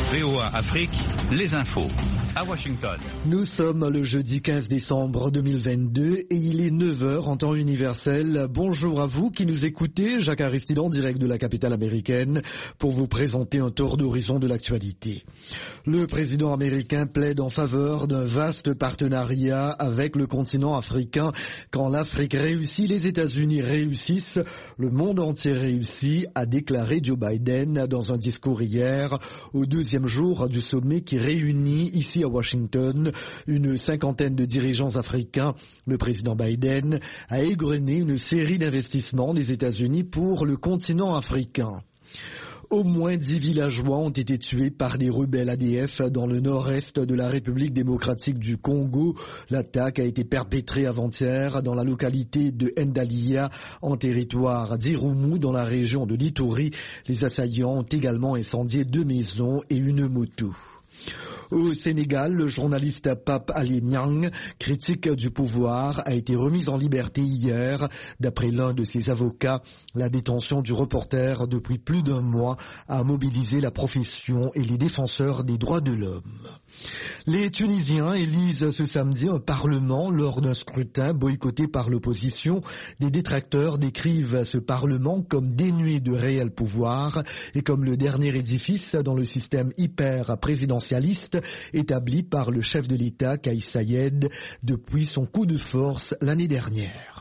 VOA Afrique, les infos. À Washington. Nous sommes le jeudi 15 décembre 2022 et il est 9h en temps universel. Bonjour à vous qui nous écoutez, Jacques Aristide en direct de la capitale américaine pour vous présenter un tour d'horizon de l'actualité. Le président américain plaide en faveur d'un vaste partenariat avec le continent africain. Quand l'Afrique réussit, les États-Unis réussissent, le monde entier réussit, a déclaré Joe Biden dans un discours hier au deuxième jour du sommet qui réunit ici à Washington une cinquantaine de dirigeants africains. Le président Biden a égrené une série d'investissements des États-Unis pour le continent africain. Au moins 10 villageois ont été tués par des rebelles ADF dans le nord-est de la République démocratique du Congo. L'attaque a été perpétrée avant-hier dans la localité de Ndalia, en territoire d'Irumu, dans la région de l'Ituri. Les assaillants ont également incendié 2 maisons et une moto. Au Sénégal, le journaliste Pape Alé Niang, critique du pouvoir, a été remis en liberté hier. D'après l'un de ses avocats, la détention du reporter depuis plus d'un mois a mobilisé la profession et les défenseurs des droits de l'homme. Les Tunisiens élisent ce samedi un parlement lors d'un scrutin boycotté par l'opposition. Des détracteurs décrivent ce parlement comme dénué de réel pouvoir et comme le dernier édifice dans le système hyper-présidentialiste établi par le chef de l'État, Kais Saied, depuis son coup de force l'année dernière.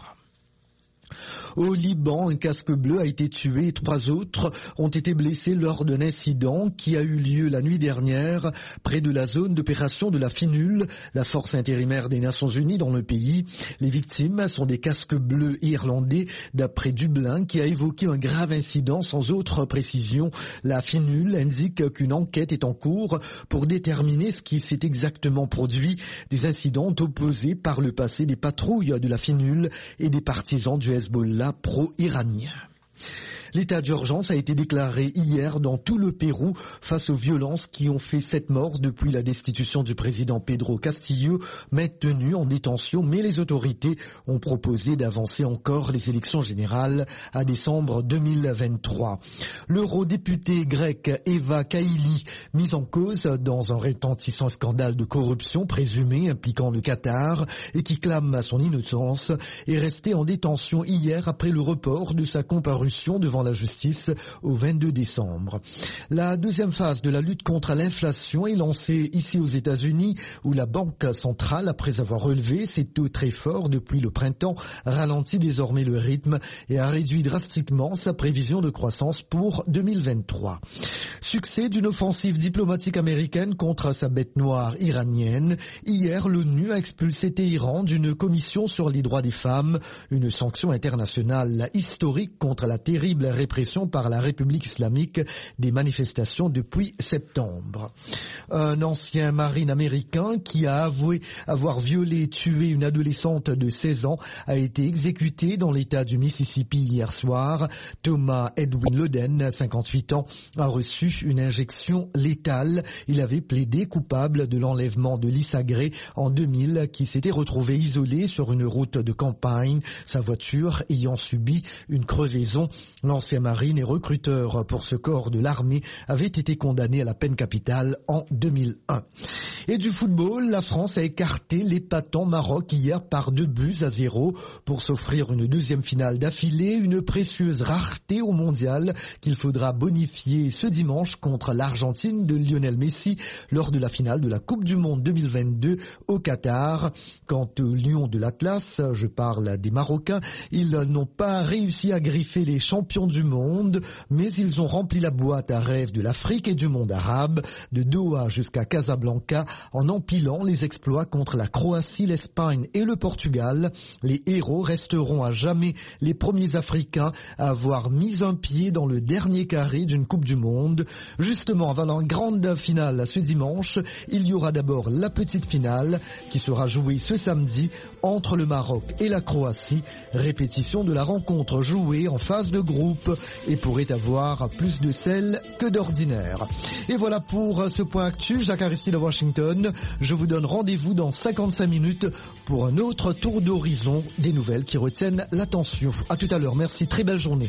Au Liban, un casque bleu a été tué et 3 autres ont été blessés lors d'un incident qui a eu lieu la nuit dernière près de la zone d'opération de la FINUL, la force intérimaire des Nations Unies dans le pays. Les victimes sont des casques bleus irlandais d'après Dublin qui a évoqué un grave incident sans autre précision. La FINUL indique qu'une enquête est en cours pour déterminer ce qui s'est exactement produit. Des incidents opposés par le passé des patrouilles de la FINUL et des partisans du Hezbollah pro-iranien. L'état d'urgence a été déclaré hier dans tout le Pérou face aux violences qui ont fait 7 morts depuis la destitution du président Pedro Castillo, maintenu en détention, mais les autorités ont proposé d'avancer encore les élections générales à décembre 2023. L'eurodéputée grecque Eva Kaili, mise en cause dans un retentissant scandale de corruption présumé impliquant le Qatar et qui clame son innocence, est restée en détention hier après le report de sa comparution devant la justice au 22 décembre. La deuxième phase de la lutte contre l'inflation est lancée ici aux États-Unis où la Banque centrale, après avoir relevé ses taux très forts depuis le printemps, ralentit désormais le rythme et a réduit drastiquement sa prévision de croissance pour 2023. Succès d'une offensive diplomatique américaine contre sa bête noire iranienne. Hier, l'ONU a expulsé Téhéran d'une commission sur les droits des femmes, une sanction internationale historique contre la terrible répression par la République islamique des manifestations depuis septembre. Un ancien marine américain qui a avoué avoir violé et tué une adolescente de 16 ans a été exécuté dans l'État du Mississippi hier soir. Thomas Edwin Loden, 58 ans, a reçu une injection létale. Il avait plaidé coupable de l'enlèvement de Lisa Gray en 2000 qui s'était retrouvée isolée sur une route de campagne, sa voiture ayant subi une crevaison. L'ancien marine et recruteur pour ce corps de l'armée avait été condamné à la peine capitale en 2001. Et du football, la France a écarté l'épatant Maroc hier par 2-0 pour s'offrir une deuxième finale d'affilée, une précieuse rareté au mondial qu'il faudra bonifier ce dimanche contre l'Argentine de Lionel Messi lors de la finale de la Coupe du Monde 2022 au Qatar. Quant aux Lions de l'Atlas, je parle des Marocains, ils n'ont pas réussi à griffer les champions du monde, mais ils ont rempli la boîte à rêve de l'Afrique et du monde arabe, de Doha jusqu'à Casablanca, en empilant les exploits contre la Croatie, l'Espagne et le Portugal. Les héros resteront à jamais les premiers Africains à avoir mis un pied dans le dernier carré d'une Coupe du Monde. Justement, avant la grande finale ce dimanche, il y aura d'abord la petite finale qui sera jouée ce samedi entre le Maroc et la Croatie. Répétition de la rencontre jouée en phase de groupe et pourrait avoir plus de sel que d'ordinaire. Et voilà pour ce point actu. Jacques Aristide à Washington. Je vous donne rendez-vous dans 55 minutes pour un autre tour d'horizon des nouvelles qui retiennent l'attention. À tout à l'heure. Merci. Très belle journée.